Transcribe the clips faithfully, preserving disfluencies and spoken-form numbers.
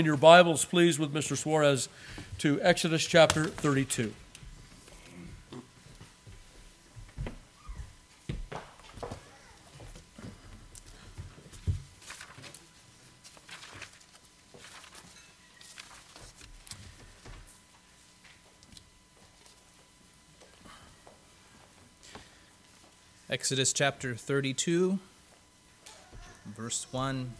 In your Bibles, please, with Mister Suarez, to Exodus chapter thirty-two. Exodus chapter thirty-two, verse one.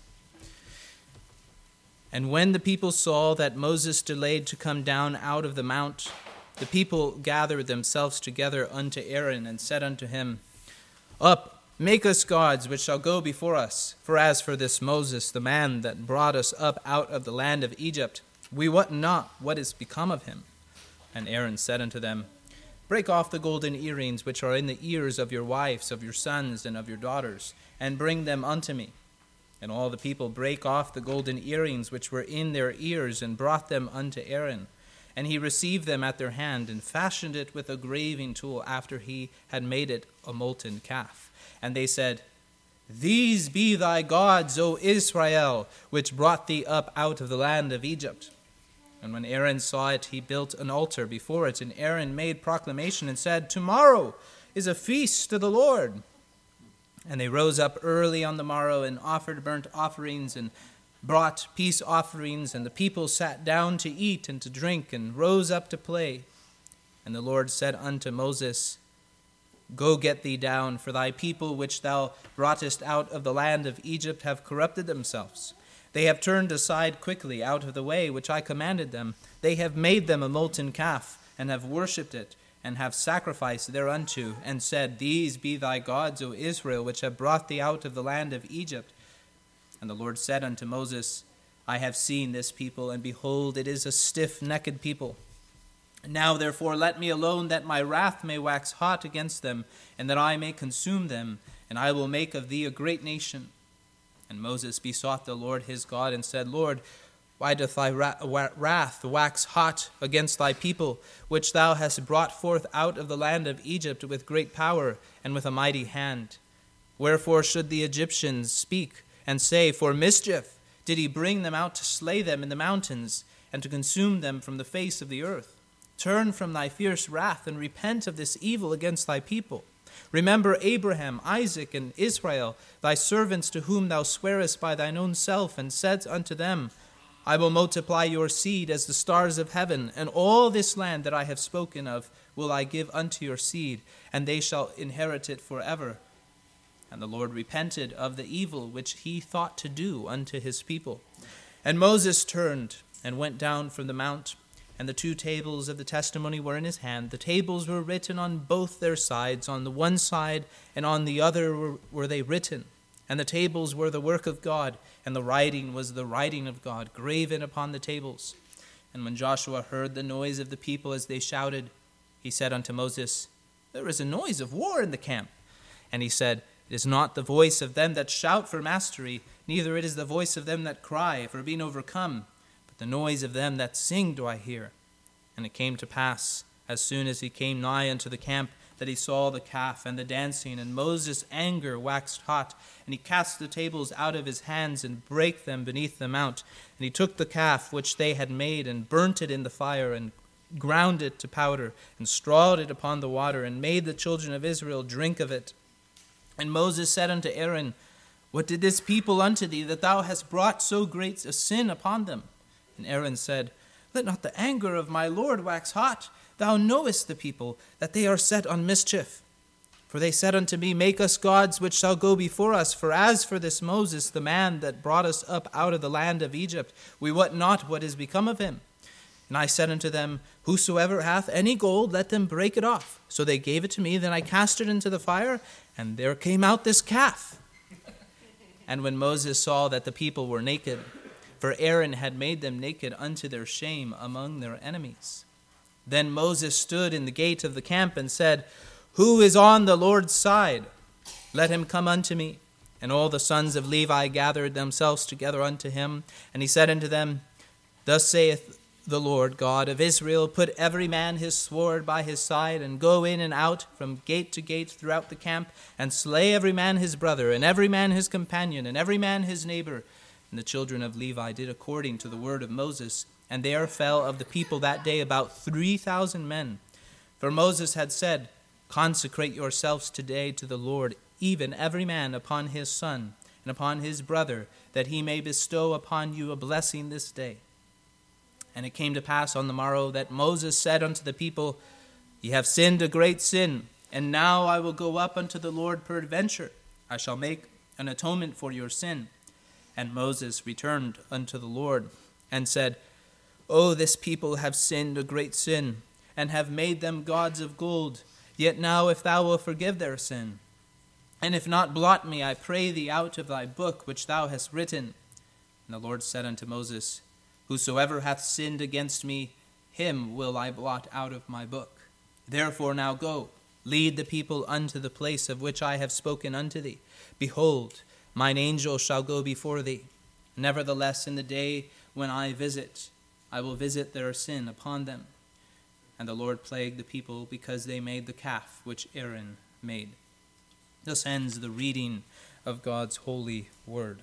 And when the people saw that Moses delayed to come down out of the mount, the people gathered themselves together unto Aaron, and said unto him, Up, make us gods, which shall go before us. For as for this Moses, the man that brought us up out of the land of Egypt, we wot not what is become of him. And Aaron said unto them, Break off the golden earrings which are in the ears of your wives, of your sons, and of your daughters, and bring them unto me. And all the people brake off the golden earrings which were in their ears, and brought them unto Aaron. And he received them at their hand, and fashioned it with a graving tool, after he had made it a molten calf. And they said, These be thy gods, O Israel, which brought thee up out of the land of Egypt. And when Aaron saw it, he built an altar before it. And Aaron made proclamation and said, Tomorrow is a feast to the Lord. And they rose up early on the morrow, and offered burnt offerings, and brought peace offerings. And the people sat down to eat and to drink, and rose up to play. And the Lord said unto Moses, Go get thee down, for thy people which thou broughtest out of the land of Egypt have corrupted themselves. They have turned aside quickly out of the way which I commanded them. They have made them a molten calf, and have worshipped it, and have sacrificed thereunto, and said, These be thy gods, O Israel, which have brought thee out of the land of Egypt. And the Lord said unto Moses, I have seen this people, and behold, it is a stiff-necked people. Now therefore let me alone, that my wrath may wax hot against them, and that I may consume them, and I will make of thee a great nation. And Moses besought the Lord his God, and said, Lord, why doth thy wrath wax hot against thy people, which thou hast brought forth out of the land of Egypt with great power and with a mighty hand? Wherefore should the Egyptians speak and say, For mischief did he bring them out to slay them in the mountains, and to consume them from the face of the earth? Turn from thy fierce wrath, and repent of this evil against thy people. Remember Abraham, Isaac, and Israel, thy servants, to whom thou swearest by thine own self, and saidst unto them, I will multiply your seed as the stars of heaven, and all this land that I have spoken of will I give unto your seed, and they shall inherit it forever. And the Lord repented of the evil which he thought to do unto his people. And Moses turned and went down from the mount, and the two tables of the testimony were in his hand. The tables were written on both their sides, on the one side and on the other were, were they written. And the tables were the work of God, and the writing was the writing of God, graven upon the tables. And when Joshua heard the noise of the people as they shouted, he said unto Moses, There is a noise of war in the camp. And he said, It is not the voice of them that shout for mastery, neither it is the voice of them that cry for being overcome, but the noise of them that sing do I hear. And it came to pass, as soon as he came nigh unto the camp, that he saw the calf and the dancing, and Moses' anger waxed hot, and he cast the tables out of his hands, and brake them beneath the mount. And he took the calf which they had made, and burnt it in the fire, and ground it to powder, and strawed it upon the water, and made the children of Israel drink of it. And Moses said unto Aaron, What did this people unto thee, that thou hast brought so great a sin upon them? And Aaron said, Let not the anger of my Lord wax hot. Thou knowest the people, that they are set on mischief. For they said unto me, Make us gods which shall go before us. For as for this Moses, the man that brought us up out of the land of Egypt, we wot not what is become of him. And I said unto them, Whosoever hath any gold, let them break it off. So they gave it to me, then I cast it into the fire, and there came out this calf. And when Moses saw that the people were naked, for Aaron had made them naked unto their shame among their enemies, then Moses stood in the gate of the camp and said, Who is on the Lord's side? Let him come unto me. And all the sons of Levi gathered themselves together unto him. And he said unto them, Thus saith the Lord God of Israel, Put every man his sword by his side, and go in and out from gate to gate throughout the camp, and slay every man his brother, and every man his companion, and every man his neighbor. And the children of Levi did according to the word of Moses, and there fell of the people that day about three thousand men. For Moses had said, Consecrate yourselves today to the Lord, even every man upon his son and upon his brother, that he may bestow upon you a blessing this day. And it came to pass on the morrow that Moses said unto the people, Ye have sinned a great sin, and now I will go up unto the Lord peradventure. I shall make an atonement for your sin. And Moses returned unto the Lord, and said, O this people have sinned a great sin, and have made them gods of gold. Yet now if thou wilt forgive their sin, and if not, blot me, I pray thee, out of thy book which thou hast written. And the Lord said unto Moses, Whosoever hath sinned against me, him will I blot out of my book. Therefore now go, lead the people unto the place of which I have spoken unto thee. Behold, mine angel shall go before thee. Nevertheless, in the day when I visit, I will visit their sin upon them. And the Lord plagued the people because they made the calf which Aaron made. Thus ends the reading of God's holy word.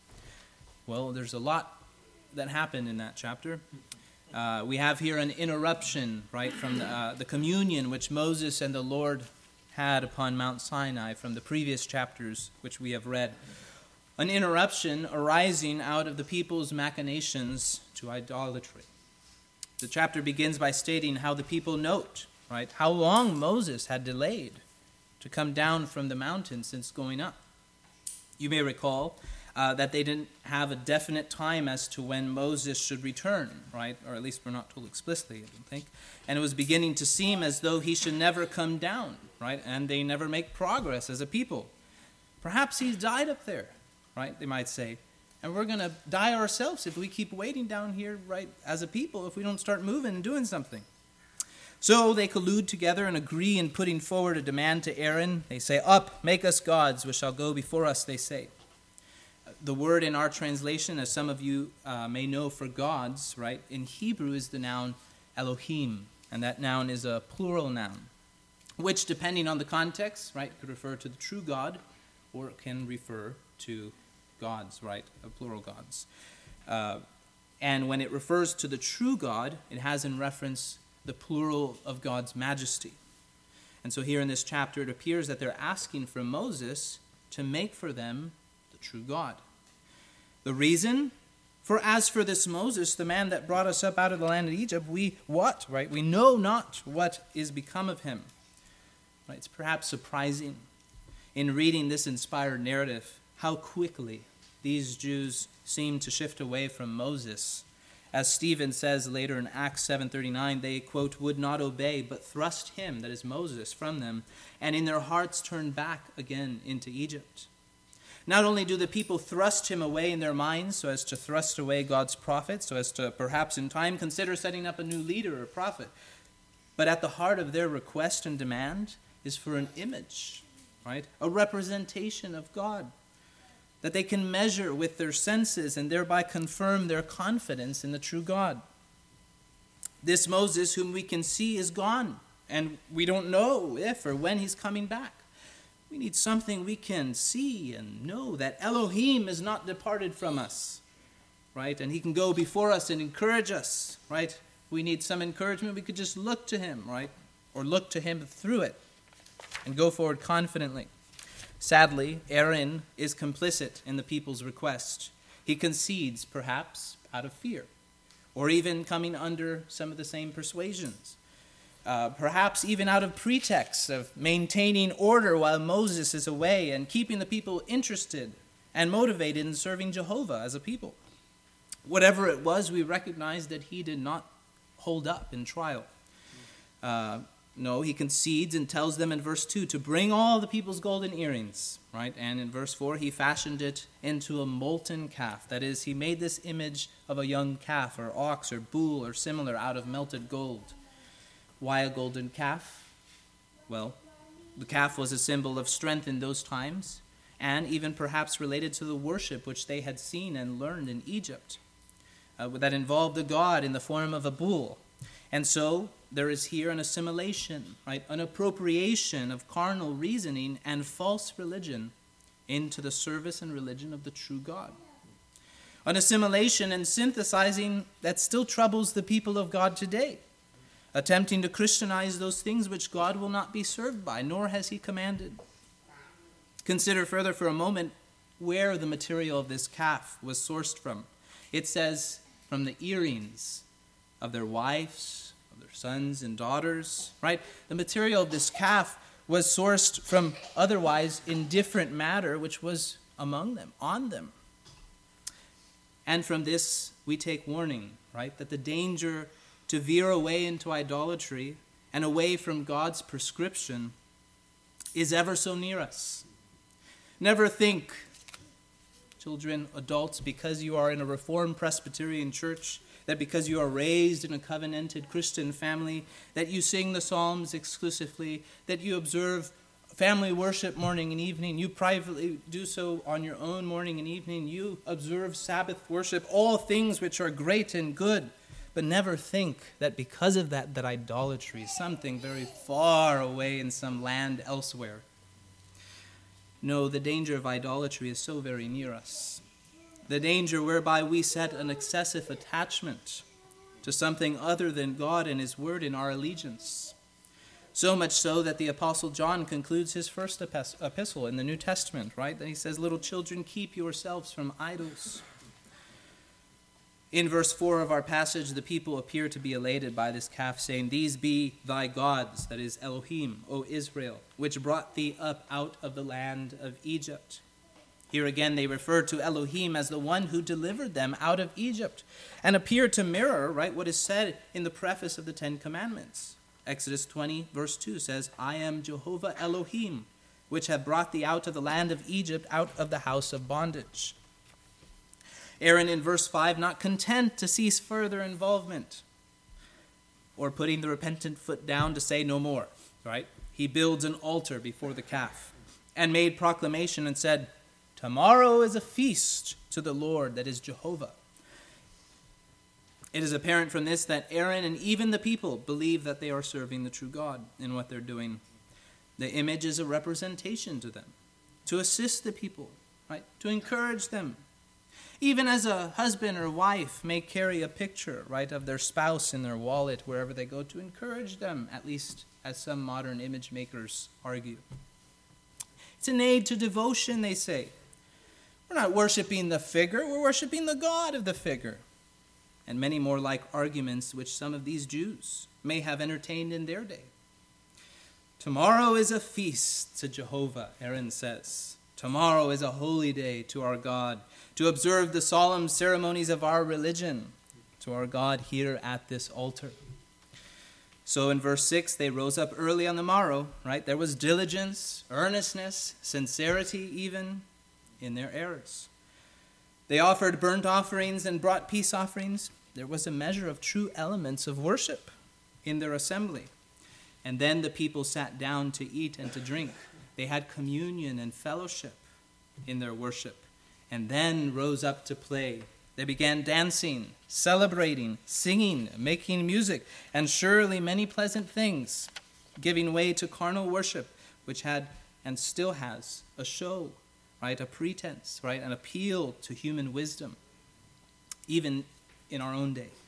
Well, there's a lot that happened in that chapter. Uh, we have here an interruption, right, from the, uh, the communion which Moses and the Lord had upon Mount Sinai from the previous chapters which we have read. An interruption arising out of the people's machinations to idolatry. The chapter begins by stating how the people note, right, how long Moses had delayed to come down from the mountain since going up. You may recall uh, that they didn't have a definite time as to when Moses should return, right, or at least we're not told explicitly, I don't think. And it was beginning to seem as though he should never come down, right, and they never make progress as a people. Perhaps he's died up there, right, they might say. And we're going to die ourselves if we keep waiting down here, right, as a people, if we don't start moving and doing something. So they collude together and agree in putting forward a demand to Aaron. They say, Up, make us gods, which shall go before us, they say. The word in our translation, as some of you uh, may know for gods, right, in Hebrew is the noun Elohim, and that noun is a plural noun, which, depending on the context, right, could refer to the true God, or it can refer to gods, right, uh, plural gods. Uh, and when it refers to the true God, it has in reference the plural of God's majesty. And so here in this chapter, it appears that they're asking for Moses to make for them the true God. The reason? For as for this Moses, the man that brought us up out of the land of Egypt, we what, right? We know not what is become of him. Right? It's perhaps surprising in reading this inspired narrative how quickly these Jews seem to shift away from Moses. As Stephen says later in Acts seven thirty-nine, they, quote, would not obey, but thrust him, that is Moses, from them, and in their hearts turned back again into Egypt. Not only do the people thrust him away in their minds so as to thrust away God's prophet, so as to perhaps in time consider setting up a new leader or prophet, but at the heart of their request and demand is for an image, right? A representation of God that they can measure with their senses and thereby confirm their confidence in the true God. This Moses, whom we can see, is gone, and we don't know if or when he's coming back. We need something we can see and know, that Elohim is not departed from us, right? And he can go before us and encourage us, right? We need some encouragement. We could just look to him, right? Or look to him through it and go forward confidently. Sadly, Aaron is complicit in the people's request. He concedes, perhaps, out of fear, or even coming under some of the same persuasions. Uh, perhaps even out of pretext of maintaining order while Moses is away and keeping the people interested and motivated in serving Jehovah as a people. Whatever it was, we recognize that he did not hold up in trial. Uh, no, he concedes and tells them in verse two to bring all the people's golden earrings, right? And in verse four, he fashioned it into a molten calf. That is, he made this image of a young calf or ox or bull or similar out of melted gold. Why a golden calf? Well, the calf was a symbol of strength in those times, and even perhaps related to the worship which they had seen and learned in Egypt, uh, that involved a god in the form of a bull. And so there is here an assimilation, right, an appropriation of carnal reasoning and false religion into the service and religion of the true God. an assimilation and synthesizing that still troubles the people of God today, attempting to Christianize those things which God will not be served by, nor has he commanded. Consider further for a moment where the material of this calf was sourced from. It says, from the earrings of their wives, of their sons and daughters, right? The material of this calf was sourced from otherwise indifferent matter which was among them, on them. And from this we take warning, right? That the danger to veer away into idolatry and away from God's prescription is ever so near us. Never think, children, adults, because you are in a Reformed Presbyterian church, that because you are raised in a covenanted Christian family, that you sing the Psalms exclusively, that you observe family worship morning and evening, you privately do so on your own morning and evening, you observe Sabbath worship, all things which are great and good, but never think that because of that, that idolatry is something very far away in some land elsewhere. No, the danger of idolatry is so very near us. The danger whereby we set an excessive attachment to something other than God and his word in our allegiance. So much so that the Apostle John concludes his first epistle in the New Testament, right? That he says, little children, keep yourselves from idols. In verse four of our passage, the people appear to be elated by this calf, saying, these be thy gods, that is Elohim, O Israel, which brought thee up out of the land of Egypt. Here again they refer to Elohim as the one who delivered them out of Egypt, and appear to mirror, right, what is said in the preface of the Ten Commandments. Exodus twenty, verse two says, I am Jehovah Elohim, which have brought thee out of the land of Egypt, out of the house of bondage. Aaron in verse five, not content to cease further involvement, or putting the repentant foot down to say no more, right? He builds an altar before the calf, and made proclamation and said, tomorrow is a feast to the Lord, that is Jehovah. It is apparent from this that Aaron and even the people believe that they are serving the true God in what they're doing. The image is a representation to them, to assist the people, right? To encourage them. Even as a husband or wife may carry a picture, right, of their spouse in their wallet wherever they go, to encourage them, at least as some modern image makers argue. It's an aid to devotion, they say. We're not worshiping the figure, we're worshiping the God of the figure. And many more like arguments which some of these Jews may have entertained in their day. Tomorrow is a feast to Jehovah, Aaron says. Tomorrow is a holy day to our God, to observe the solemn ceremonies of our religion, to our God here at this altar. So in verse six, they rose up early on the morrow, right? There was diligence, earnestness, sincerity even in their errors. They offered burnt offerings and brought peace offerings. There was a measure of true elements of worship in their assembly. And then the people sat down to eat and to drink. They had communion and fellowship in their worship, and then rose up to play. They began dancing, celebrating, singing, making music, and surely many pleasant things, giving way to carnal worship, which had and still has a show, right, a pretense, right, an appeal to human wisdom, even in our own day.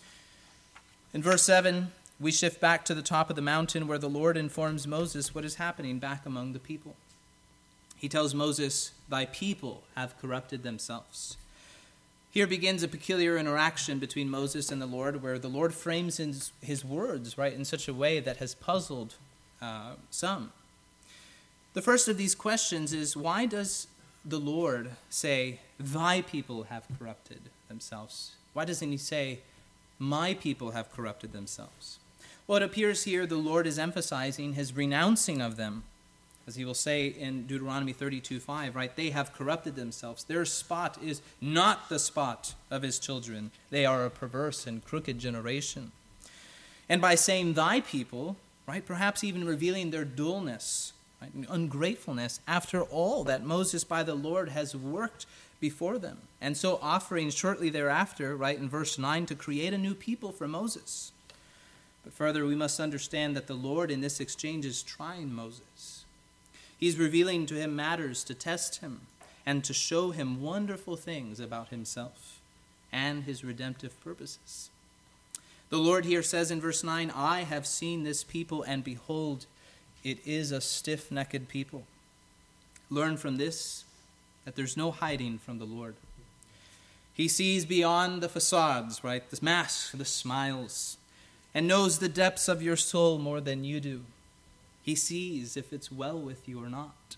In verse seven, we shift back to the top of the mountain where the Lord informs Moses what is happening back among the people. He tells Moses, thy people have corrupted themselves. Here begins a peculiar interaction between Moses and the Lord, where the Lord frames his, his words, right, in such a way that has puzzled uh, some. The first of these questions is, why does the Lord say, thy people have corrupted themselves? Why doesn't he say, my people have corrupted themselves? Well, it appears here the Lord is emphasizing his renouncing of them. As he will say in Deuteronomy thirty-two five, right? They have corrupted themselves. Their spot is not the spot of his children. They are a perverse and crooked generation. And by saying thy people, right, perhaps even revealing their dullness, right, ungratefulness, after all that Moses by the Lord has worked before them. And so offering shortly thereafter, right, in verse nine, to create a new people for Moses. But further, we must understand that the Lord in this exchange is trying Moses. He's revealing to him matters to test him. and to show him wonderful things about himself and his redemptive purposes. The Lord here says in verse nine, I have seen this people, and behold, it is a stiff-necked people. Learn from this that there's no hiding from the Lord. He sees beyond the facades, right? The masks, the smiles, and knows the depths of your soul more than you do. He sees if it's well with you or not.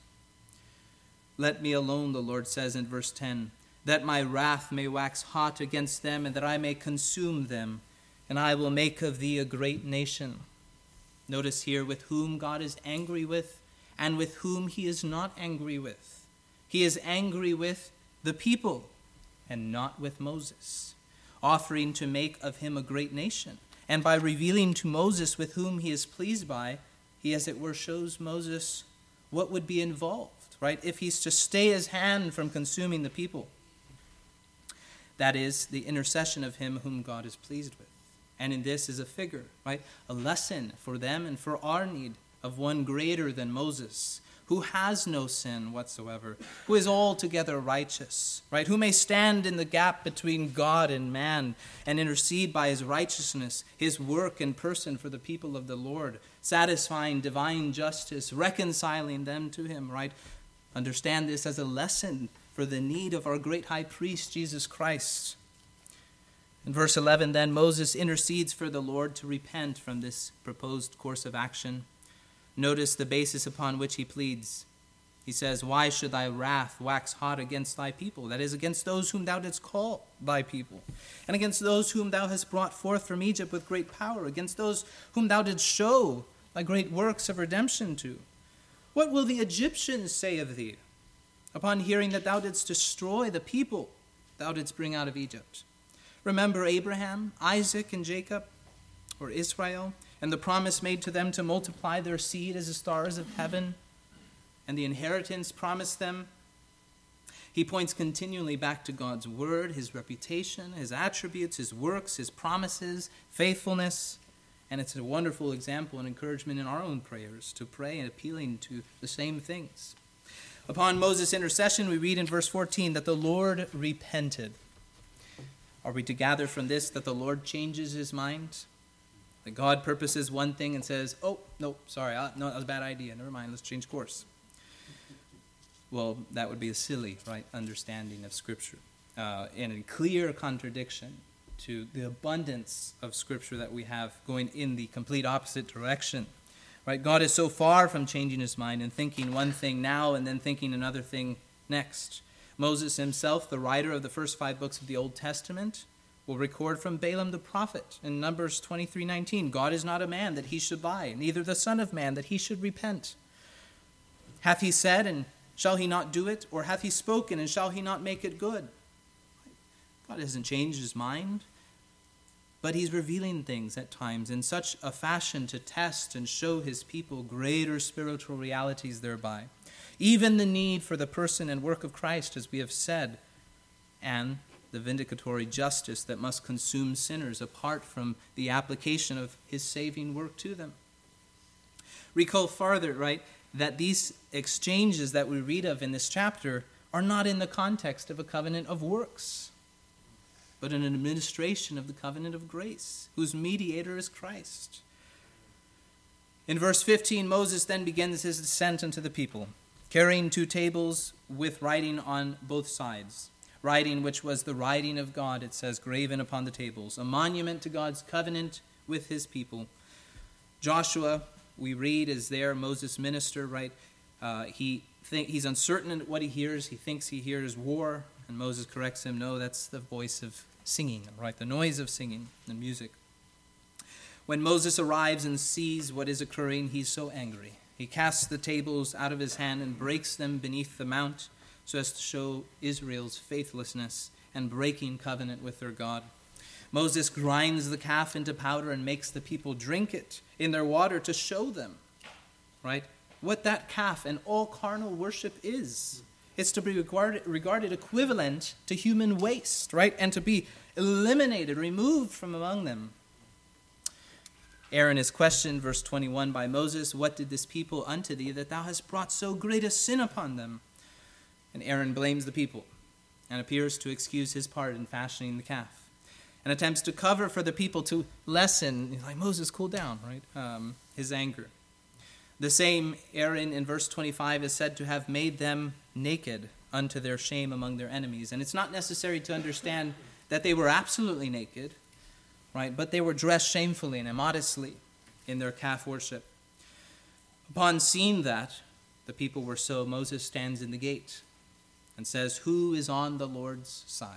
Let me alone, the Lord says in verse ten, that my wrath may wax hot against them, and that I may consume them, and I will make of thee a great nation. Notice here with whom God is angry with, and with whom he is not angry with. He is angry with the people, and not with Moses, offering to make of him a great nation. And by revealing to Moses with whom he is pleased by, he, as it were, shows Moses what would be involved, right, if he's to stay his hand from consuming the people. That is the intercession of him whom God is pleased with. And in this is a figure, right, a lesson for them and for our need of one greater than Moses, who has no sin whatsoever, who is altogether righteous, right? Who may stand in the gap between God and man and intercede by his righteousness, his work and person for the people of the Lord, satisfying divine justice, reconciling them to him, right? Understand this as a lesson for the need of our great high priest, Jesus Christ. In verse eleven, then, Moses intercedes for the Lord to repent from this proposed course of action. Notice the basis upon which he pleads. He says, why should thy wrath wax hot against thy people? That is, against those whom thou didst call thy people, and against those whom thou hast brought forth from Egypt with great power, against those whom thou didst show thy great works of redemption to. What will the Egyptians say of thee upon hearing that thou didst destroy the people thou didst bring out of Egypt? Remember Abraham, Isaac, and Jacob, or Israel, and the promise made to them to multiply their seed as the stars of heaven, and the inheritance promised them. He points continually back to God's word, his reputation, his attributes, his works, his promises, faithfulness, and it's a wonderful example and encouragement in our own prayers to pray and appealing to the same things. Upon Moses' intercession, we read in verse fourteen that the Lord repented. Are we to gather from this that the Lord changes his mind? That God purposes one thing and says, oh, no, sorry, I, no, that was a bad idea. Never mind, let's change course. Well, that would be a silly, right, understanding of Scripture, uh, and in clear contradiction to the abundance of Scripture that we have going in the complete opposite direction. Right? God is so far from changing his mind and thinking one thing now and then thinking another thing next. Moses himself, the writer of the first five books of the Old Testament, will record from Balaam the prophet in Numbers twenty-three nineteen, God is not a man that he should lie, neither the son of man that he should repent. Hath he said, and shall he not do it? Or hath he spoken, and shall he not make it good? God hasn't changed his mind, but he's revealing things at times in such a fashion to test and show his people greater spiritual realities thereby. Even the need for the person and work of Christ, as we have said, and the vindicatory justice that must consume sinners apart from the application of his saving work to them. Recall farther, right, that these exchanges that we read of in this chapter are not in the context of a covenant of works, but an administration of the covenant of grace, whose mediator is Christ. In verse fifteen, Moses then begins his descent unto the people, carrying two tables with writing on both sides. Writing which was the writing of God, it says, graven upon the tables, a monument to God's covenant with his people. Joshua, we read, is there, Moses' minister, right? Uh, he think, he's uncertain in what he hears. He thinks he hears war, and Moses corrects him, no, that's the voice of singing, right? The noise of singing and music. When Moses arrives and sees what is occurring, he's so angry. He casts the tables out of his hand and breaks them beneath the mount, so as to show Israel's faithlessness and breaking covenant with their God. Moses grinds the calf into powder and makes the people drink it in their water to show them, right, what that calf and all carnal worship is. It's to be regarded, regarded equivalent to human waste, right, and to be eliminated, removed from among them. Aaron is questioned, verse twenty-one, by Moses, what did this people unto thee that thou hast brought so great a sin upon them? And Aaron blames the people and appears to excuse his part in fashioning the calf and attempts to cover for the people to lessen, like, Moses, cool down, right, um, his anger. The same Aaron in verse twenty-five is said to have made them naked unto their shame among their enemies. And it's not necessary to understand that they were absolutely naked, right, but they were dressed shamefully and immodestly in their calf worship. Upon seeing that the people were so, Moses stands in the gate and says, "Who is on the Lord's side?"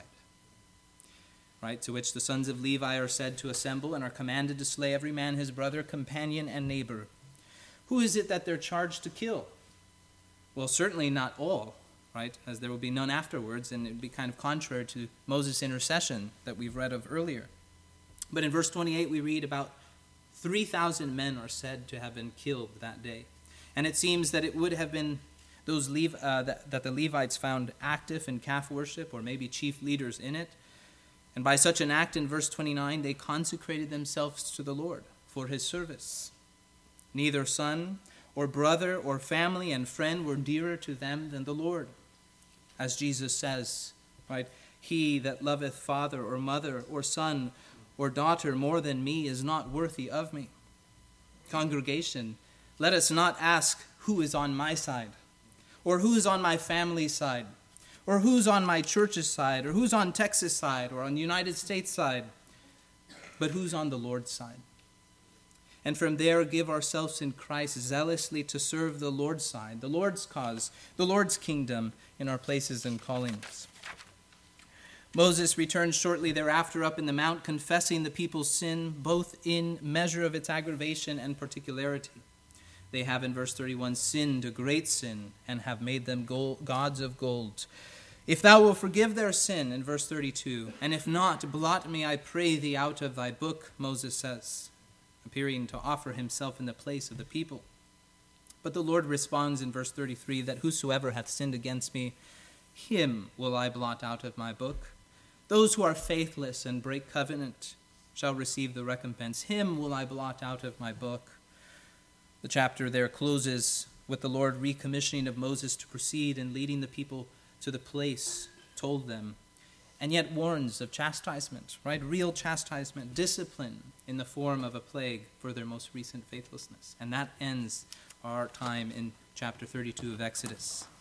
Right, to which the sons of Levi are said to assemble and are commanded to slay every man his brother, companion, and neighbor. Who is it that they're charged to kill? Well, certainly not all, right, as there will be none afterwards, and it would be kind of contrary to Moses' intercession that we've read of earlier. But in verse twenty-eight we read about three thousand men are said to have been killed that day. And it seems that it would have been those Lev- uh, that, that the Levites found active in calf worship, or maybe chief leaders in it. And by such an act, in verse twenty-nine, they consecrated themselves to the Lord for his service. Neither son or brother or family and friend were dearer to them than the Lord. As Jesus says, right, "He that loveth father or mother or son or daughter more than me is not worthy of me." Congregation, let us not ask who is on my side, or who's on my family's side, or who's on my church's side, or who's on Texas' side, or on the United States' side, but who's on the Lord's side. And from there give ourselves in Christ zealously to serve the Lord's side, the Lord's cause, the Lord's kingdom in our places and callings. Moses returned shortly thereafter up in the mount, confessing the people's sin, both in measure of its aggravation and particularity. They have, in verse thirty-one, sinned a great sin and have made them gold, gods of gold. If thou wilt forgive their sin, in verse thirty-two, and if not, blot me, I pray thee, out of thy book, Moses says, appearing to offer himself in the place of the people. But the Lord responds in verse thirty-three that whosoever hath sinned against me, him will I blot out of my book. Those who are faithless and break covenant shall receive the recompense. Him will I blot out of my book. The chapter there closes with the Lord recommissioning of Moses to proceed and leading the people to the place told them, and yet warns of chastisement, right? Real chastisement, discipline in the form of a plague for their most recent faithlessness. And that ends our time in chapter thirty-two of Exodus.